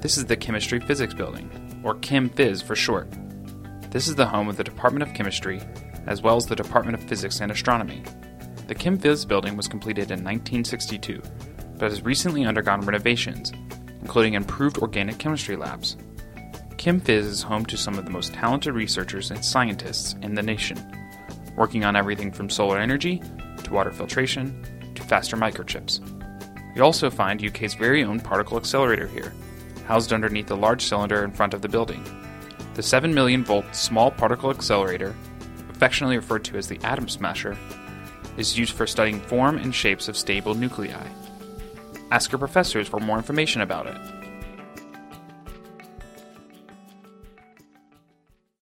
This is the Chemistry Physics Building, or ChemPhys for short. This is the home of the Department of Chemistry, as well as the Department of Physics and Astronomy. The ChemPhys building was completed in 1962, but has recently undergone renovations, including improved organic chemistry labs. ChemPhys is home to some of the most talented researchers and scientists in the nation, working on everything from solar energy, to water filtration, to faster microchips. You'll also find UK's very own particle accelerator here, housed underneath the large cylinder in front of the building. The 7 million volt small particle accelerator, affectionately referred to as the atom smasher, is used for studying form and shapes of stable nuclei. Ask your professors for more information about it.